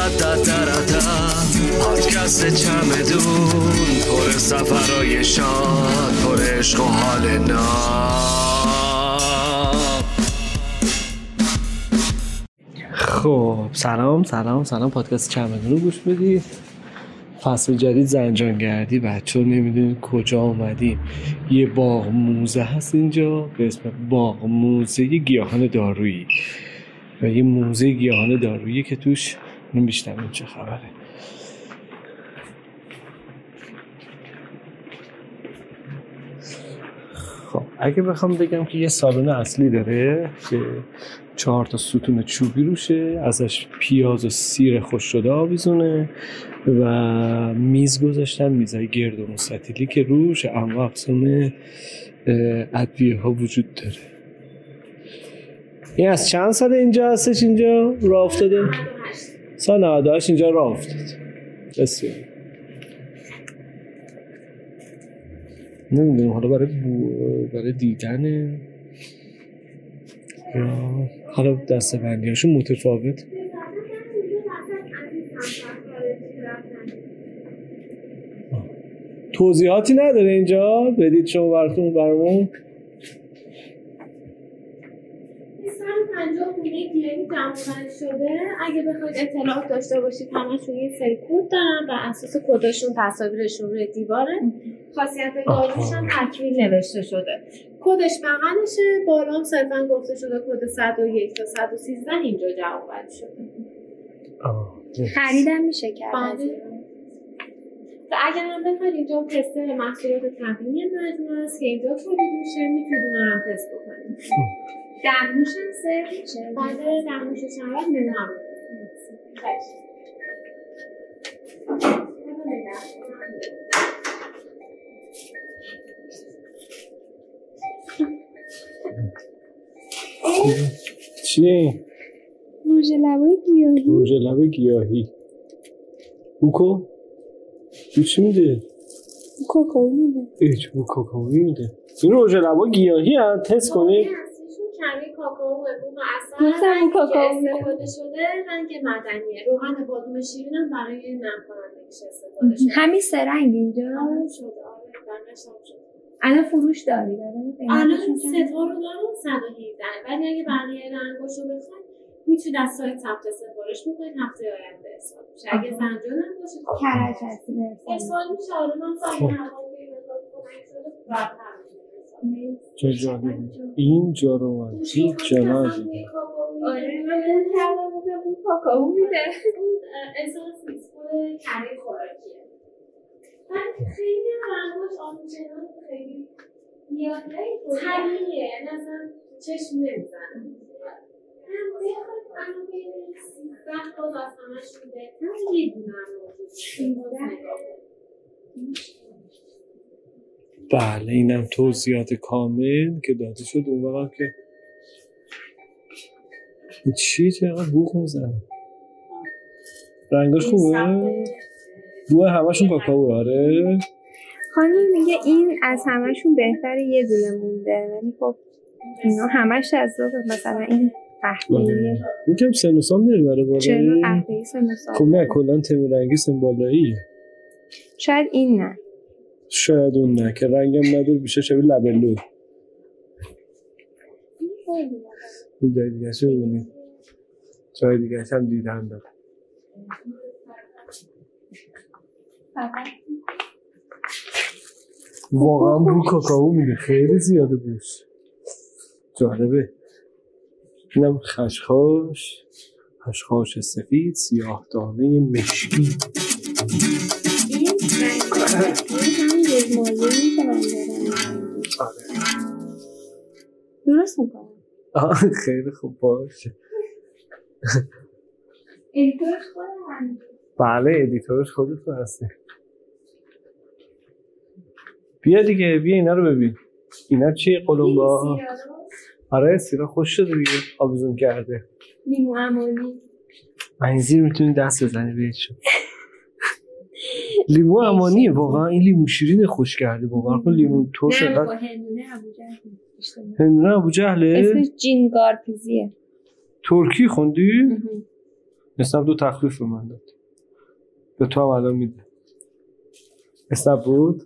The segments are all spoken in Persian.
پادکست چمدون، پر سفرهای شاد، پر عشق و حال ناب. خب سلام پادکست چمدون رو گوش بدید. فصل جدید زنجانگردی. بچه ها نمیدونید کجا آمدیم. یه باغ موزه هست اینجا به اسم باغ موزه گیاهان دارویی و یه موزه گیاهان دارویی که توش نمیشتم چه خبره. خب اگه بخوام بگم که یه سالن اصلی داره که 4 تا ستون چوبی روشه، ازش پیاز و سیر خوش شده آویزونه و میز گذاشتن، میزای گرد و مستطیلی که روش انواع اقسام ادویه ها وجود داره. این از چند سال اینجا هستش؟ اینجا راه افتاده؟ سال 98 اینجا راه افتاد. بسیار نمیدونم حالا برای دیدنه یا حالا دسته‌بندی هاشون متفاوت. توضیحاتی نداره اینجا بدید شما برامون. 50 خونه گیاهی جمع‌آوری شده. اگه بخواید اطلاعات داشته باشید همشون یه سری کد دارن، بر اساس کدشون تصاویرشون روی دیواره. خاصیت داروش هم تکمیل نوشته شده. کدش بغلشه، بالا هم صرفا گفته شده کد 101 تا 113 اینجا جمع‌آوری شده. خریدم میشه کرد. و اگر هم بخواید اینجا تست محصولات طبیعی مجموعه است که اینجا تولید میشه، میتونید اون هم تست بکنید. دمنوش هم سرو میشه؟ بله دمنوشش هم نمیم. چیه؟ روژ لبای گیاهی. روژ لب گیاهی. بوکو؟ تو چی میده؟ کوکو میده. ایچ بو کوکو میده. این روژ لبا گیاهی هم تست کنید. کمی کاکائو و اصلا استفاده شده، رنگ مدنیه. روغن بادام شیرین هم برای نم کنندگیش استفاده شده. همین سه رنگ اینجا شده. رنگش هم شده. الان فروش داره؟ الان سه تا رو دارم 117. ولی اگه بقیه رنگاشو بخواید میتونید از سایت ثبت سفارش بکنید، هفته آینده ارسال میشه. اگه زنجان هم باشه کرج هستی ارسال میشه. آره من سایت هوا کمک شده راحت‌تر چه جالبه. اینجا رو من هیچ جا ندیدم. آره من کردم بودم اون کاکائو میده. اون اساس نیست، خود کره خوراکیه. من خیلی رنگاش آنچنان خیلی طبیعیه، مثلا چشم نمیزنه. من بخواید بین 13 باز از همشون بهتر یه دونه هم بله اینم توضیحات کامل که داده شد. اون وقت که چی چقدر بوخ میزنه. رنگاش خوبه؟ بوه همشون کاکائو. آره خانم میگه این از همشون بهتره یه دونه مونده، ولی خب اینا همش جذابه. مثلا این قهوه‌ایه میگم سن و سال نمیبره بالا. چرا قهوه‌ای سن و سال؟ خب نه کلا تم رنگی سن بالاییه. شاید این نه، شاید اون نه که رنگم نداره، بیشه شبیه لبلو. این جای دیگه شو ببینید. جای دیگه هم دیدن داره. واقعا بو کاکائو میده، خیلی زیاده بوش. جالبه. اینم خشخاش سفید، سیاه دانه مشکی. این همین رزماریونی که من دارم. درست میکنم. خیلی خوب باشه. ادیتورش خودم. بله ادیتورش خودتون هسته. بیا دیگه، بیا اینا رو ببین. اینا چیه قلمبا؟ آره سیرا خوش شده دیگه، آویزون کرده. لیمو امانی. این زیر میتونی دست بزنی بهش. لیمو امانیه واقعا. این لیمو شیرین خوش کرده واقعا. لیمو ترش نه انقدر. هندونه ابو جهله. اسمش جینگارپیزیه. ترکی خوندی؟ اسنپ 2 تخفیف به من داد. به تو هم الان میده. اسنپ بود؟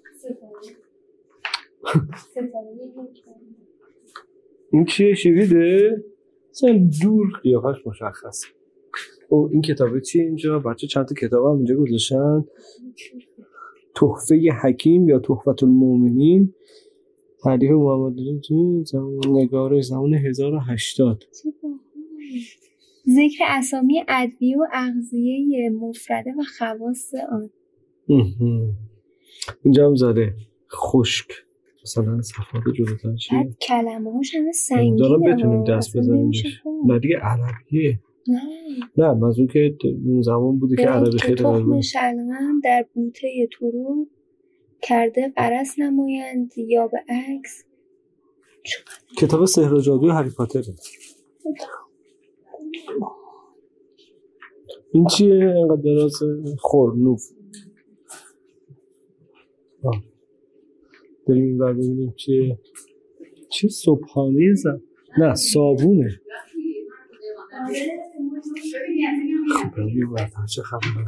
این چیه شویده؟ مثلا دور قیافش مشخصه. او این کتابه چیه اینجا؟ بچه چند تا کتاب هم اینجا گذاشتن. تحفه حکیم یا تحفة المؤمنین، تعلیف محمد نگارش زمان 1080. ذکر اسامی ادویه و اغذیه مفرده و خواص آن. اینجا هم زده خشک، مثلا صفحات جلوتر چیه؟ بعد کلمه هاش همه سنگینه، دارم بتونیم دست بزنیم بهش. نه دیگه عربیه. نه منظور که اون زمان بوده که عربی خیلی غربی. تخم شلغم در بوته ترو کرده قرص نمایند یا به عکس. کتاب سحر و جادوی هری پاتره. این چیه اینقدر دراز؟ خورنوف. بریم این بر ببینیم چه صبحانه زن؟ نه صابونه. خب بریم بردار چه خبره؟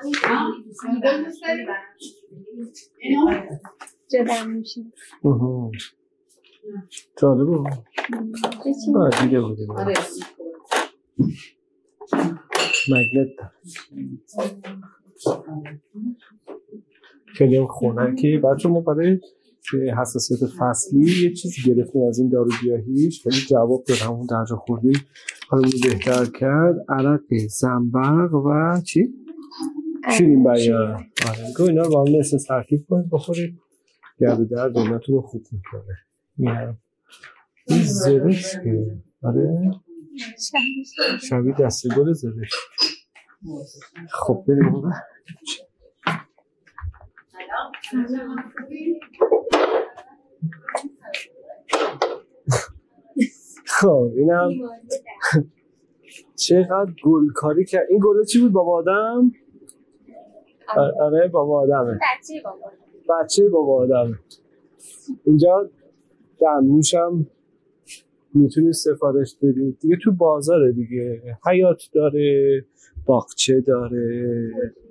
جدم میشیم. جالبه. دیده بودیم مگنت داره. خیلی هم خنکه. بچه ما برای حساسیت فصلی یه چیز گرفتیم از این دارو گیاهیش، خیلی جواب داد، همون درجا خوردیم حالمون رو بهتر کرد. عرق زنبق و چی؟ شیرین بیار. آره گوه اینا رو با هم نسل ترکیب کنید بخورید، گرد درد ایناتون رو خوب میکنه. این زرش که آره شبیه دسته گل زرش. خب بریم اون خب اینم چقدر گلکاری کرد. این گله چی بود؟ بابا آدم؟ آره بابا آدمه. بچه بابا آدمه. اینجا دمنوش هم میتونید سفارش بدید دیگه. تو بازاره دیگه، حیات داره، باغچه داره،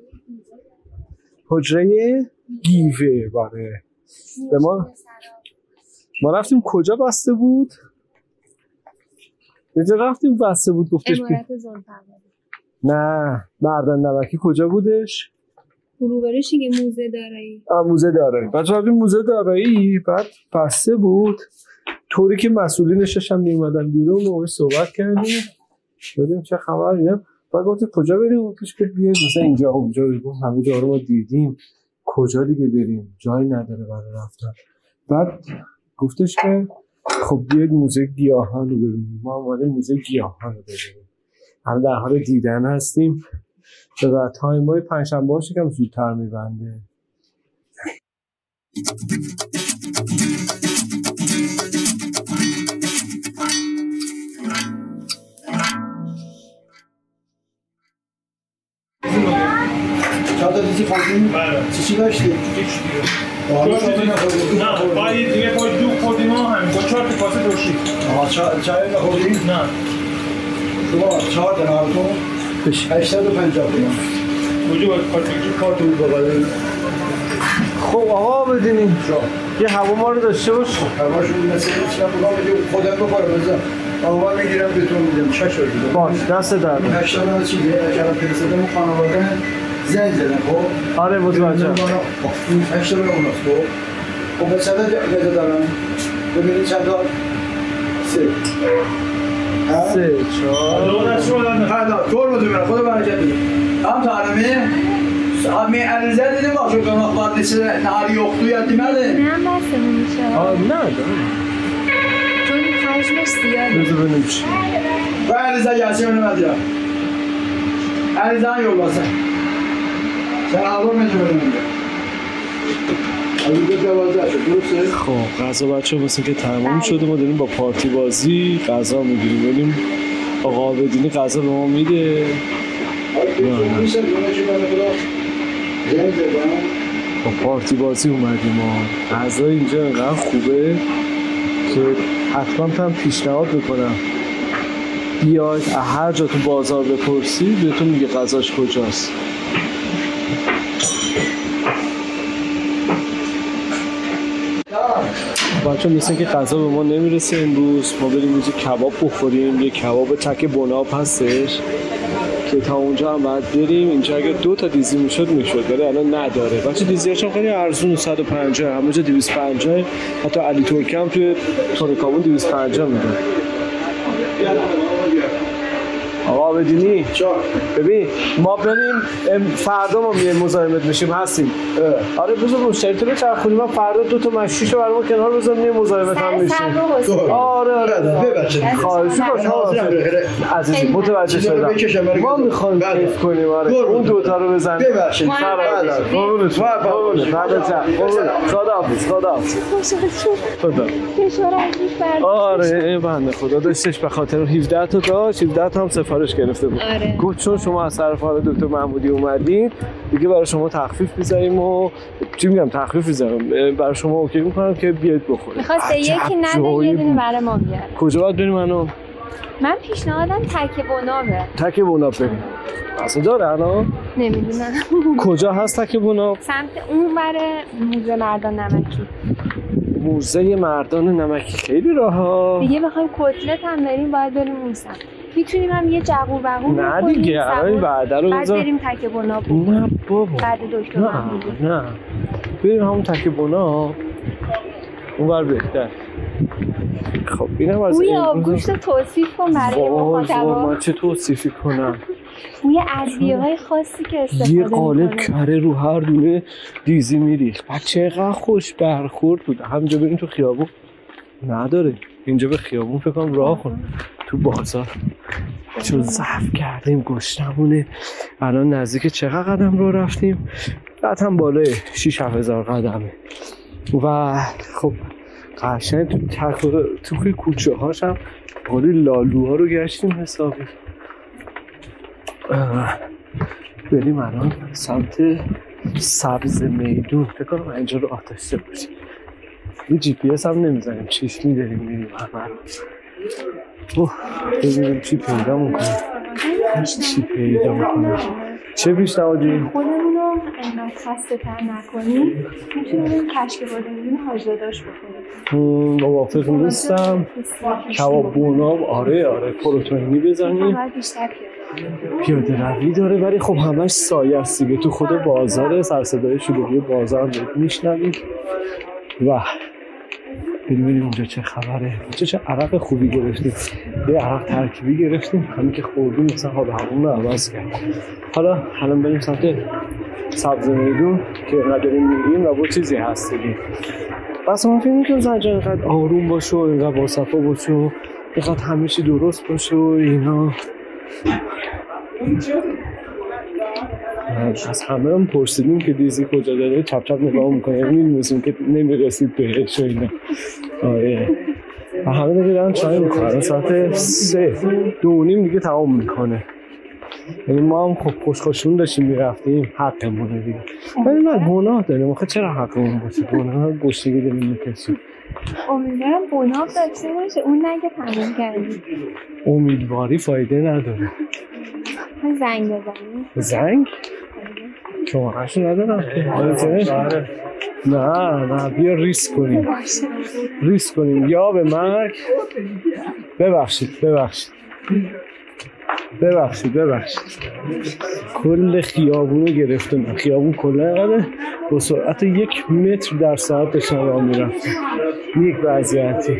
حجره گیوه. باره به ما رفتیم کجا بسته بود؟ یه جا رفتیم بسته بود گفتش نه مردان نمکی کجا بودش؟ روبرش که موزه دارایی. موزه دارایی. بچه رفتیم موزه دارایی، بعد بسته بود. طوری که مسئولین نشستن میومدن بیرون و صحبت کردیم ببینیم چه خبر اینا. بعد گفتیم کجا بریم؟ گفتش که بیاید مثلا اینجا اونجا بریم. همه جا رو ما دیدیم، کجا دیگه بریم؟ جایی نداره برای رفتن. بعد گفتش که خب بیاید موزه گیاهان رو ببینیم. ما اومدیم موزه گیاهان رو ببینیم. هم در حال دیدن هستیم. و تایم های پنجشنبه هاش یکم زودتر میبنده. چهار تا دیزی خوردیم؟ بله. چی داشتی؟ نه باید دیگه باید دو خوردیم ها همین با 4 تا کاسه درشید. چای نخوردیم؟ نه شما 4 تا نهارتون؟ 850 تومان. کجا باید کارت بود بابا؟ خب آقا بدینیم یه هوا ما رو داشته باش. هواشون مثل چیزا بگم بگم خودم بخورم بزن. آقا میگیرم بهتون میدم چش رو دیدم. باش دست درد. 80 تا چیه؟ کلام فرستادم خانواده زنگ زدن خب. آره متوجه. این 80 اوناست خب. خب چند تا جا دارن؟ ببینید چند تا 3 4 دولت شما دارن خدا طور بوده برای خدا برکت بده. هم تارمه همه علیزه دیدیم باشو که مقبار نیست نهاری اختو یادی مرده؟ نه بسمون میشه. نه دارم چون خشمش زیاده. بذار ببینیم چی. و علیزه یاسی منو مدیرم. علیزه هم یول باسه. چرا آبا میجه بدونم خب غذا بچه مثل که تمام شده. ما داریم با پارتی بازی غذا میگیریم. ببینیم آقا بدینی غذا به ما میده. با پارتی بازی اومدیم ما. غذا اینجا انقدر خوبه که حتما هم پیشنهاد میکنم بیاید هر جا تو بازار بپرسید بهتون میگه غذاش کجاست. بچه مثل که غذا به ما نمیرسه امروز، ما بریم یه کباب بخوریم. یه کباب تک بناب هستش که تا اونجا هم باید بریم. اینجا اگه 2 تا دیزی میشد ولی الان نداره. بچه دیزیاش هم خیلی ارزون، 150 همه جا 250. حتی علی ترکی هم توی تورکامون 250 میده. آقا بدینی ببین ما بریم فردا ما میایم مزاحمت بشیم هستیم. آره بذار مشتری تو بچرخونیم، من فردا 2 تا مشیشو برام کنار بذارم میایم مزاحمت هم بشیم. آره ببخشید خواهش می‌کنم عزیزی متوجه شدم. ما می‌خوایم کیف کنیم. آره اون 2 تا رو بزن ببخشید. خدا آره بنده خدا داشتش به خاطر 17 تا داشت، 17 تا هم سفارش گرفته بود. گفت چون شما از طرف آقای دکتر محمودی اومدین دیگه برای شما تخفیف می‌ذاریم و چی میگم تخفیف می‌ذارم برای شما اوکی می‌کنم که بیاید بخورید. می‌خواست یکی نده یه دونه برای ما بیاره. کجا باید بریم منو؟ من پیشنهادم تک بنابه. تک بناب بریم. اصلا داره الان؟ نمیدونم. کجا هست تک بناب؟ سمت اون بره موزه مردان نمکی. موزه مردان نمکی خیلی راهه. دیگه بخوایم کتلت هم بریم باید بریم اون سمت. میتونیم هم یه جغور بغور نه دیگه الان بعد رو بعد بریم تک بناب. نه بابا بعد دکتر محمودی. نه بریم همون تک بناب اونور بهتر. خب اینم از بوی آبگوشت رو توصیف کن برای مخاطبا. من چه توصیفی کنم؟ بوی ادویه‌های خاصی که استفاده یه قالب کره رو هر دونه دیزی میریخت. بعد چقدر خوش برخورد بود. همینجا بریم تو خیابون نداره، اینجا به خیابون فکر کنم راه کنم تو بازار. چون ضعف کردیم گشتمونه. الان نزدیک چقدر قدم رو رفتیم؟ بعد هم بالای 6-7 هزار قدمه و خب قشنگ تو کوچه هاش هم قالی لالوها رو گشتیم حسابی. بریم الان سمت سبز میدون. فکر کنم اینجا رو آتشته باشیم. یه جی پی اس هم نمیزنیم، چشمی داریم میریم همه ببینیم چی پیدا میکنیم. چه پیشنهادی؟ خودمون رو انقدر خسته تر نکنیم، میتونیم این کشک بادمجون حاج داداش بخوریم. موافق نیستم. کباب بوناب آره پروتئینی بزنیم. پیاده روی داره ولی خب همش سایه است دیگه. تو خود بازاره سرصدای شلوغی بازار میشنوید و ببینیم اونجا چه خبره. چه عرق خوبی گرفتیم. یه عرق ترکیبی گرفتیم همین که خوردیم مثلا حال همون رو عوض کرد. حالا بریم سمت سبز میدون که نداریم میریم و با چیزی هست دیگه. بس من فکر میکنم زنجان اینقدر آروم باشه و اینقدر باصفا باشه و اینقدر همه چی درست باشه و اینا. از همه هم پرسیدیم که دیزی کجا داره، چپ چپ نگاه میکنه میدونستیم که نمیرسید بهش و اینا. آره و همه دیگه دارن چای میکنن. ساعت 3:30 دیگه تمام میکنه. یعنی ما هم خب خوشخوشون داشتیم میرفتیم حقمونه دیگه. ولی نه گناه داریم آخه چرا حقمون باشه؟ گناه گشتگی داریم میکشیم. امیدوارم بناب داشته باشه اون نگه تموم کردیم. امیدواری فایده نداره. زنگ بزنیم. زنگ؟ شماره‌شو ندارم. نه بیا ریسک کنیم یا به مرگ. ببخشید کل خیابونو گرفتم. خیابون کلا با سرعت 1 متر در ساعت داشتن راه میرفتم. یک وضعیتی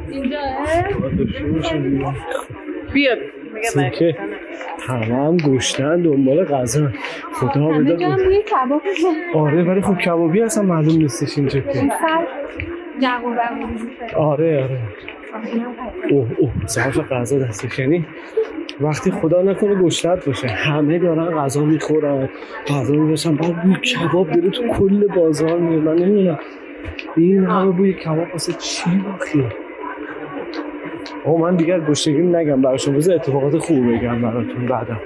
بیاد که همه هم گشتن دنبال غذا. خدا بده بوی کباب. آره ولی خب کبابی اصلا معلوم نیستش اینجا که جغور آره اوه ظرف غذا دستش. یعنی وقتی خدا نکنه گشنت باشه همه دارن غذا میخورن غذا میباشن بعد بوی کباب داره تو کل بازار میاد. من نمیدونم این همه بوی کباب واسه چی باخیه. من دیگر گشنگی نگم براشون، بذار اتفاقات خوب بگم براتون بعدا.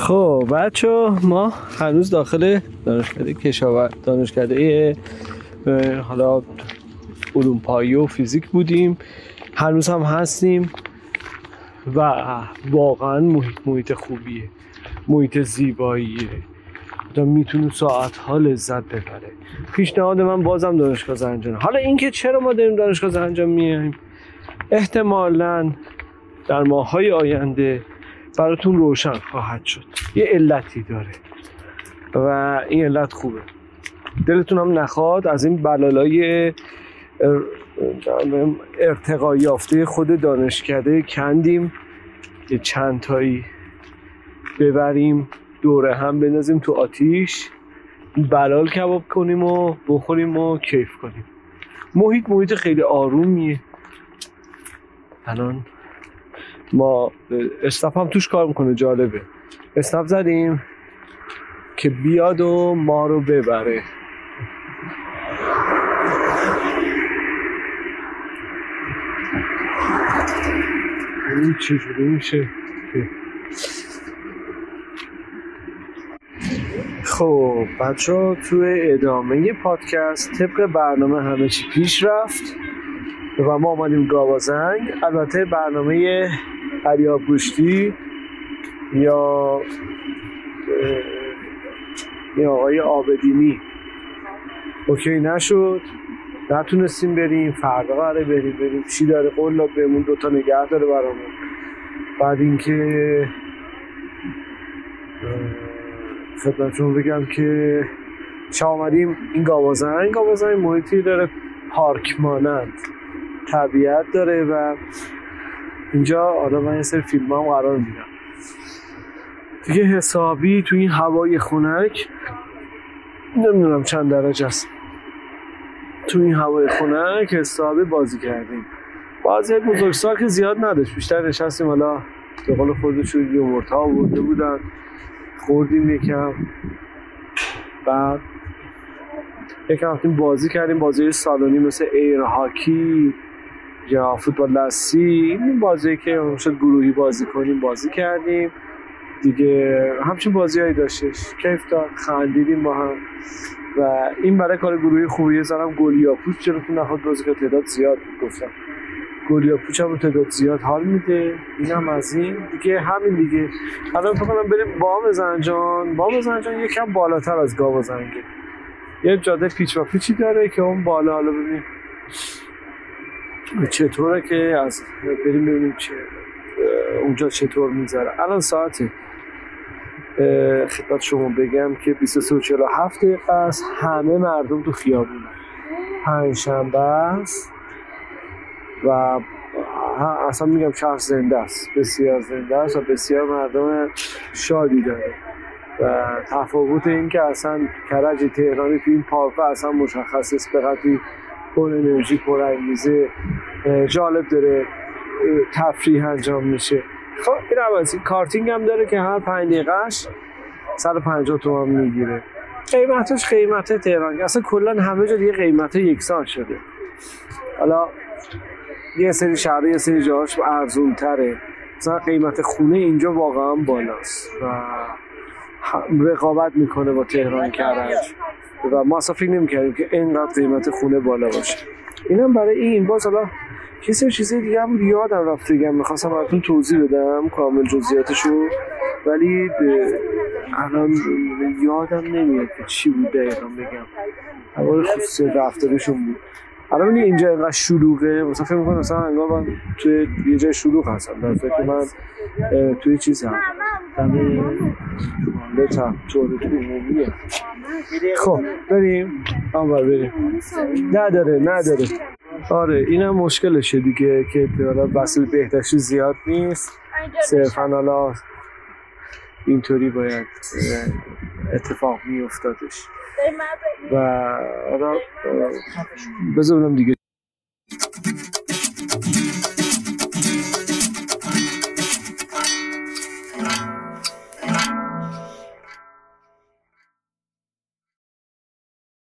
خب بچه ما هنوز داخل دانشکده کشاورزی، دانشکده حالا علوم پایه و فیزیک بودیم، هنوز هم هستیم و واقعا محیط خوبیه، محیط زیباییه، آدم میتونه ساعتها لذت ببره. پیشنهاد من بازم دانشگاه زنجان. حالا اینکه چرا ما داریم دانشگاه زنجان میایم، احتمالاً در ماه‌های آینده براتون روشن خواهد شد. یه علتی داره و این علت خوبه. دلتون هم نخواد از این بلالای ارتقا یافته خود دانشکده کندیم یه چند تایی ببریم دوره هم بندازیم تو آتیش، بلال کباب کنیم و بخوریم و کیف کنیم. محیط خیلی آرومیه. الان ما اسنپ هم توش کار میکنه، جالبه. اسنپ زدیم که بیاد و ما رو ببره. این چجوری میشه؟ خب بچه ها توی ادامه پادکست طبق برنامه همه چی پیش رفت و ما آمدیم گاوازنگ. البته برنامه علی آبگوشتی یا آقای آبدینی اوکی نشد، نتونستیم بریم. فردا قراره بریم. چی داره؟ قول داد بهمون 2 تا نگه داره برامون. بعد اینکه خدمتتون بگم که چه آمدیم این گاوازنگ محیطی داره پارک مانند، طبیعت داره و اینجا آدم من یه سری فیلم هم قرار میدم دیگه. حسابی تو این هوای خنک، نمیدونم چند درجه است، تو این هوای خنک حسابی بازی کردیم. بازی بزرگسال که زیاد نداشت، بیشتر نشستیم حالا به قول خودشون یومورت ها آورده بودن، خوردیم یکم، بعد یکم رفتیم بازی کردیم، بازی سالونی مثل ایر هاکی یا فوتبال دستی. این بازی که شد گروهی بازی کنیم بازی کردیم دیگه. همچین بازیایی داشتش، کیف داد، خندیدیم با هم و این برای کار گروهی خوبیه. زدم گلیاپوچ جلوتون نخواد بازی که تعداد زیاد گفتم، گلیاپوچ هم تعداد زیاد حال میده. این هم از این دیگه. همین دیگه. الان فکر کنم بریم بام زنجان یکم بالاتر از گاوازنگه، یه جاده پیچ و پیچی داره که اون بالا. حالا ببینیم چطوره که از بریم ببینیم چه اونجا چطور میذاره. الان ساعت خدمت شما بگم که 23:47 دقیقه است. همه مردم تو خیابونه، پنجشنبه است و اصلا میگم شهر زنده است، بسیار زنده است و بسیار مردم شادی داره و تفاوت این که اصلا کرج تهرانی تو این پارک اصلا مشخص است، به قدری پر انرژی، پر انگیزه، جالب داره تفریح انجام میشه. خب این عوضی کارتینگ هم داره که هر 5 دقیقه‌اش 150 تومان میگیره. قیمتش قیمت تهران، اصلا کلا همه جا دیگه قیمت یکسان شده. حالا یه سری شهر یه سری جاهاش ارزون تره، مثلا قیمت خونه اینجا واقعا بالاست و رقابت میکنه با تهران کرج و ما اصلا فکر نمی‌کردیم که اینقدر قیمت خونه بالا باشه. اینم برای این. باز حالا کسی چیزی دیگه هم یادم رفت بگم، می‌خواستم براتون توضیح بدم کامل جزئیاتشو، ولی الان یادم نمیاد که چی بود دقیقاً بگم. اول خصوصی رفتارشون بود. الان اینجا اینقدر شلوغه، مثلا فکر می‌کنم مثلا انگار من توی یه جای شلوغ هستم، در صورتی که من توی چیز هم توالت عمومیه. خب بریم آنور بریم. نداره آره اینم مشکلشه دیگه که وسیله بهداشتی زیاد نیست، صرفا حالا اینطوری باید اتفاق میافتادش و حالا بذار ببینم دیگه